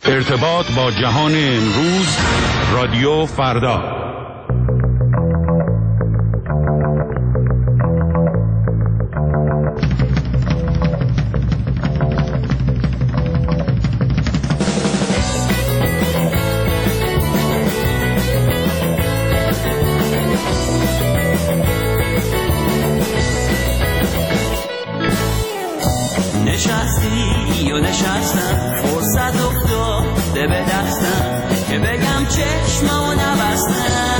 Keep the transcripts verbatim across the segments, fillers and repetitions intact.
ارتباط با جهان امروز، رادیو فردا. نشستی و نشستم، فرصت افتاده به دستم که بگم چشممو نبستم.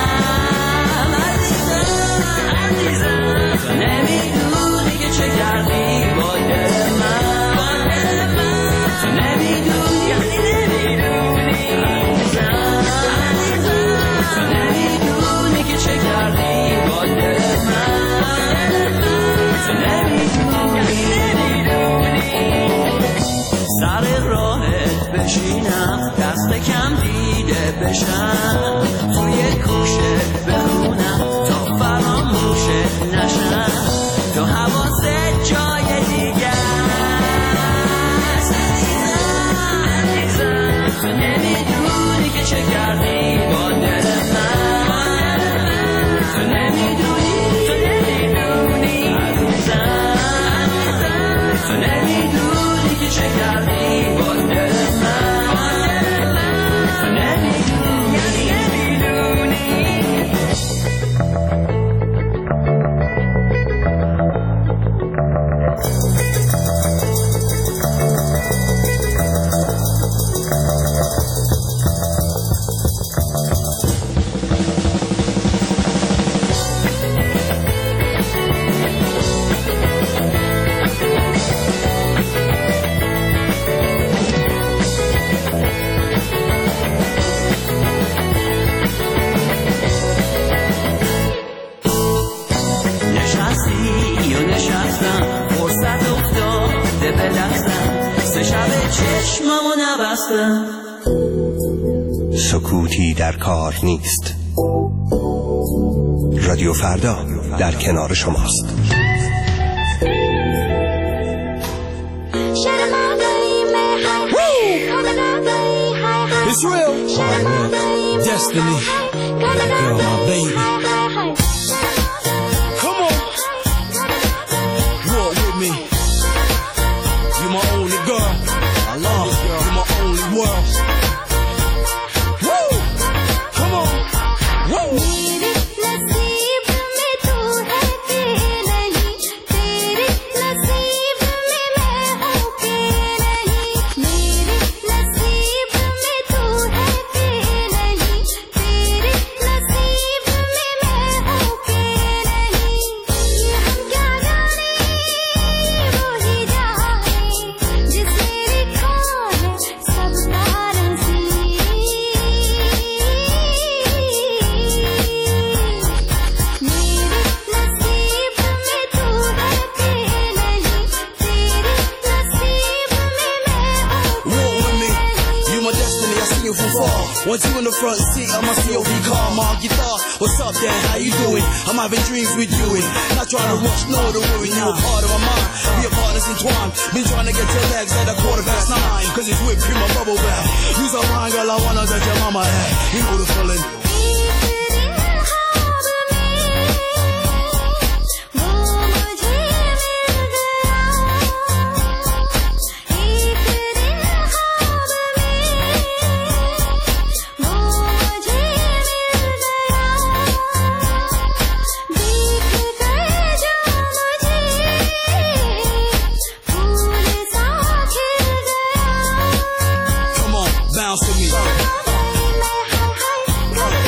عزیزم عزیزم تو نمیدونی که چه کردی با دل من، با دل من تو نمیدونی، یعنی نمیدونی. عزیزم عزیزم تو نمیدونی که چه کردی با دل من، تو نمیدونی، سر راهت بشینم، دست کم دیده بشم، توی کوشت بخونم تا فراموشت نشم، تو حواست جای دیگه است. عزیزم عزیزم تو نمیدونی که چه کردی با دل من، تو نمیدونی، تو نمیدونی. عزیزم عزیزم تو نمیدونی که چه کردی با دل من، تو نمیدونی، نمیدونی. نشستی و نشستم، فرصت افتاده به دستم، سه شب چشممو نبستم. سکوتی در کار نیست. رادیو فردا در کنار شماست. It's real. Destiny. Girl, my baby. Come on. Walk with me. You my only girl. I love you. You my only world. Woo. Come on. Woo. Want you in the front seat of my C O V car, my guitar. What's up, Dan? How you doing? I'm having dreams with you and not trying to rush, no to ruin you. A part of my mind, we are partners entwined. Been trying to get your legs at a quarter past nine, cause it's whipped cream, my bubble bath. Use a wine, girl, I wanna get your mama hat. You know the feeling. Bounce with me.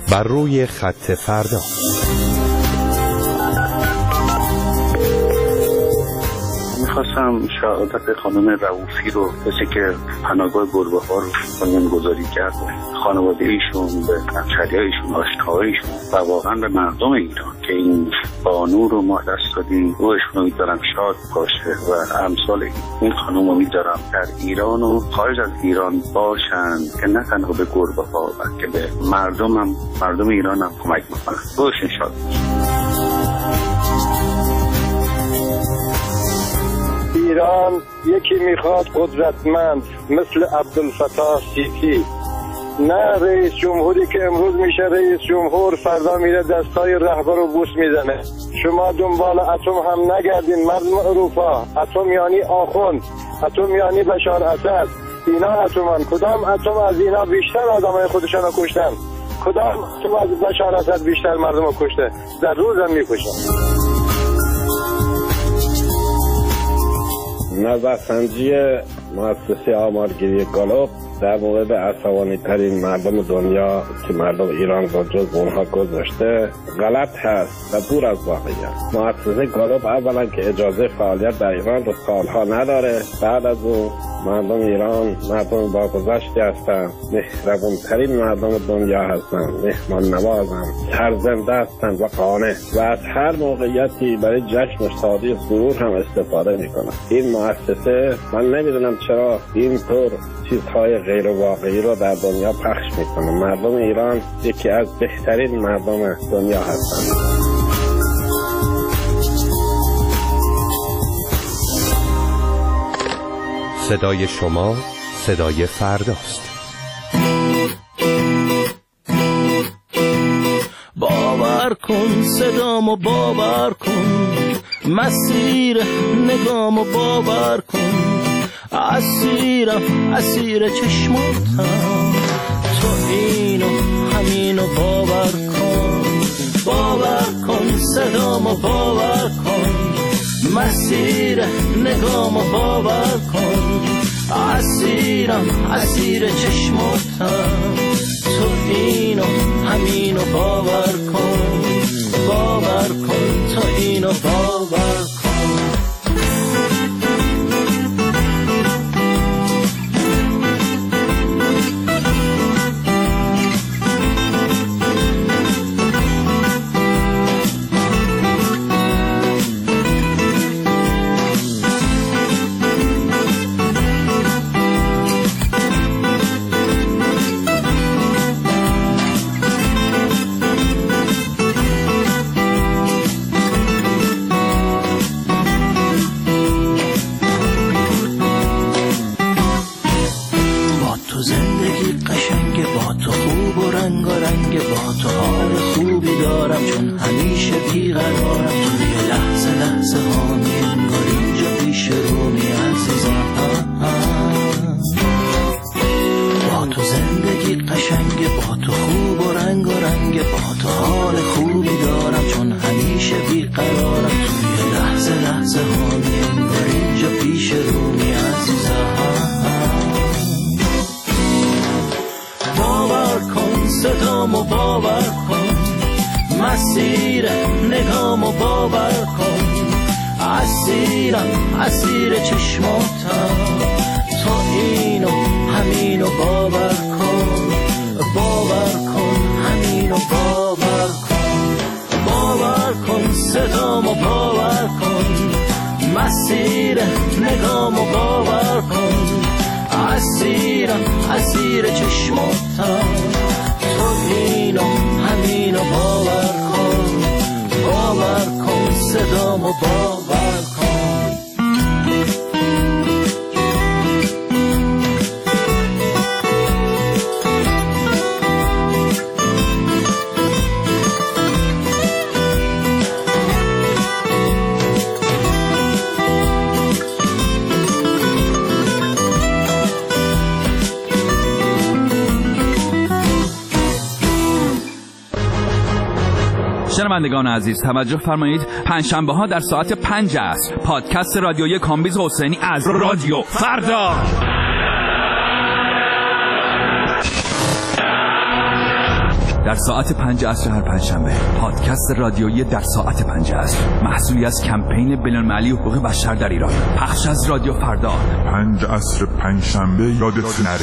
بر روی خط فردا. میخواستم شهادت خانم رؤوفی رو کسی که پناهگاه گربه‌ها رو بنیانگذاری کرد، خانواده ایشون، به همشهری ایشون، آشناهایشون و واقعا به مردم ایران که این بانو رو ما دست دادیم، روحشون رو می‌دارم شاد باشه و امثال این خانم رو می‌دارم در ایران و خارج از ایران باشن که نه تنها به گربه‌ها بلکه به مردم هم مردم ایران هم کمک می‌کنن. روحشون شاد باشه. ایران یکی میخواد قدرتمند مثل عبدالفتاح سیسی، نه رئیس جمهوری که امروز میشه رئیس جمهور فردا میره دستای رهبر رو بوس میزنه. شما دنبال اتم هم نگردین مردم اروپا. اتم یعنی آخوند، اتم یعنی بشار اسد. اینا اتمان. کدام اتم از اینا بیشتر آدمای خودشان رو کشتن؟ کدام اتم از بشار اسد بیشتر مردم رو کشته؟ در روز هم میکشن. نظرسنجی مؤسسه آمارگیری گالوب در مورد عصبانی ترین مردم دنیا که مردم ایران را جز اونها گذاشته غلط هست و دور از واقعیت. مؤسسه گالوب اولا که اجازه فعالیت در ایران رو سالها نداره، بعد از اون مردم ایران مردم با گذشته هستند، مهربون ترین مردم دنیا هستند، مهمان نوازند، سرزنده هستند و قانع و از هر موقعیتی برای جشن و شادی و سرور هم استفاده میکنند. این مؤسسه من نمیدونم چرا اینطور چیزهای غیر واقعی رو در دنیا پخش میکنه. مردم ایران یکی از بهترین مردم دنیا هستند. صدای شما صدای فرداست. باور کن صدامو باور کن، مسیر نگامو باور کن، اسیرم اسیر چشماتم، تو اینو همینو باور کن. باور کن صدامو باور کن، مسیر نگامو باور کن، اسیرم اسیر چشماتم، تو اینو همینو باور کن. باور کن تو اینو باور کن. صدامو باور کن، مسیر نگامو باور کن، اسیرم اسیر چشماتم، تو اینو همینو باور کن. باور کن همینو باور کن. باور کن صدامو باور کن، مسیر نگامو باور کن، اسیرم اسیر چشماتم، تو اینو همینو باور کن. باور کن صدامو باور کن. شنوندگان عزیز توجه فرمایید، پنجشنبه ها در ساعت پنج است پادکست رادیویی کامبیز حسینی از رادیو فردا. در ساعت پنج عصر هر پنجشنبه. پادکست رادیویی در ساعت پنج عصر، محصولی از کمپین بین‌المللی حقوق بشر در ایران. پخش از رادیو فردا. پنج عصر پنجشنبه یادت نره.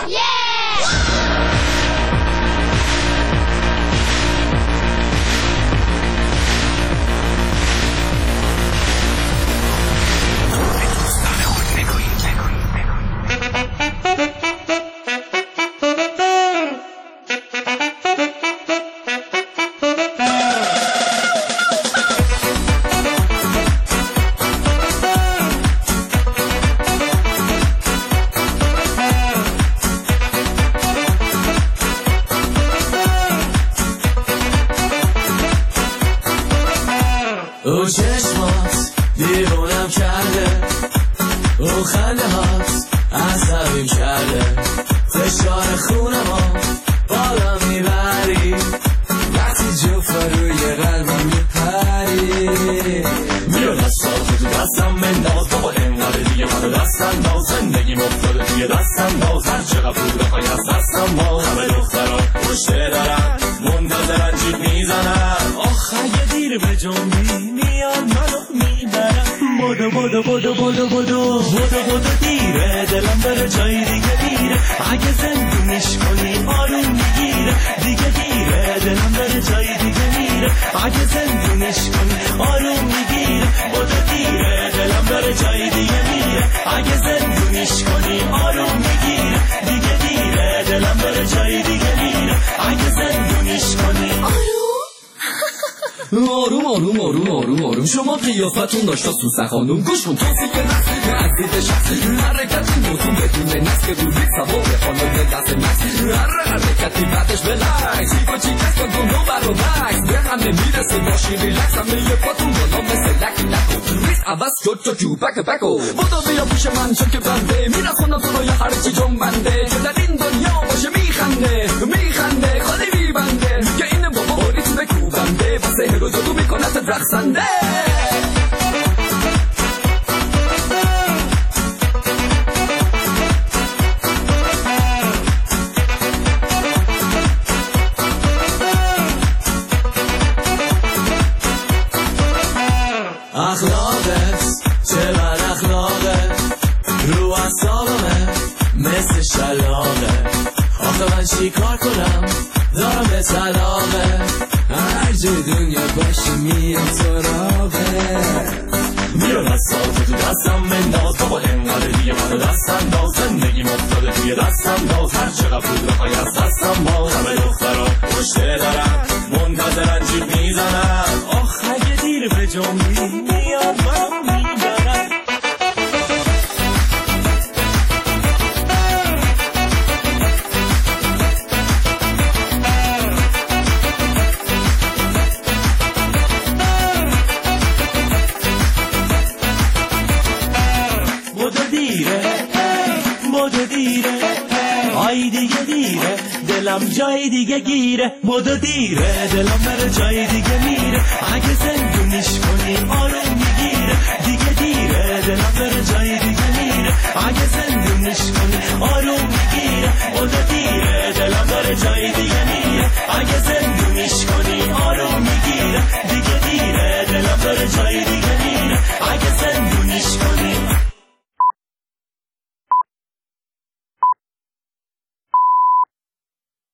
او چشمات دیوونم کرده، او خنده هات عصبیم کرده، فشار خونمو بالا میبری وقتی جفا روی قلبم میپری. میاد از ساخت تو دستم بنداز بابا انقدر دیگه منو دستم باز، زندگی مفتاده توی دستم باز، هر چقدر پول بخوای از دستم باز. همه دخترها پشته دارن منتظرن جیب میزنن، آخ اگه دیر به جنبی میان منو میبرن. بدو بدو بدو بدو بدو بدو بدو دیره، دلم داره جای دیگه دیره، اگه زندونش کنی آروم میگیره. دیگه دیره دلم داره جای دیگه میره، اگه زندونش کنی آروم میگیره. بدو دیره دلم داره جای دیگه میره، اگه زندونش کنی آروم میگیره. دیگه دیره دلم داره جای دیگه میره، اگه زندونش کنی آروم. آروم آروم آروم آروم آروم شما قیافتون داشتا سوسن خانوم، گوش کن توصیف نسلی عزیز شخصی، حرکتی موتون بدون نسل که روزی سوار خانم دست نسلی، هر حرکتی بعدش بلکس چیکا چیکس کن دونو برو بکس به همه میرسه باشی ریلکس، همه یه پاتون بالا مثل لکی لکو ریز عوض شد تو جو بک بکو. بودو بیا پیش من چون که بنده میرخونم تو رو یا هرچی جنبنده، که در این دنیا باشه میخنده میخنده خالی میبنده، میگه این بابا باریت بکوبنده واسه هرو جادو میکنه رقصنده. اخلاقت چه بد اخلاقه، رو اعصابمه مثل شلاقه، آخه من چی کار کنم دارم به طلاقه، هر جای دنیا باشی میام سراغه. میاد از ساعت تو دستم بنداز بابا انقدر دیگه منو دستم باز، زندگی مفتاده توی دستم باز، هر چقدر پول بخوای از دستم باز. همه دخترها پشته دارن منتظرن جیب میزنن، آخ اگه دیر به جنبی میاد منو میبرن. بدو دیره بدو دیره آی دیگه دیره دلم جای دیگه گیره. بدو دیره دلم بره جای دیگه میره، اگه زندونیش کنی آروم میگیره. دیگه دیره دلم بره جای دیگه میره، اگه زندونیش کنی آروم میگیره. بدو دیره دلم